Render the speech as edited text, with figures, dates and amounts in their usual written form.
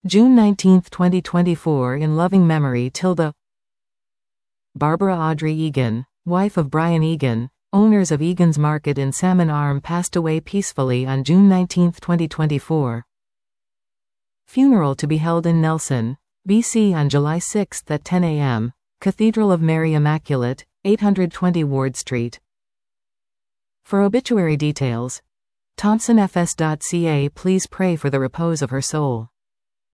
June 19, 2024. In loving memory, Tilda. Barbara Audrey Egan, wife of Brian Egan, owners of Egan's Market in Salmon Arm, passed away peacefully on June 19, 2024. Funeral to be held in Nelson, BC on July 6 at 10 a.m. Cathedral of Mary Immaculate, 820 Ward Street. For obituary details, thompsonfs.ca. Please pray for the repose of her soul.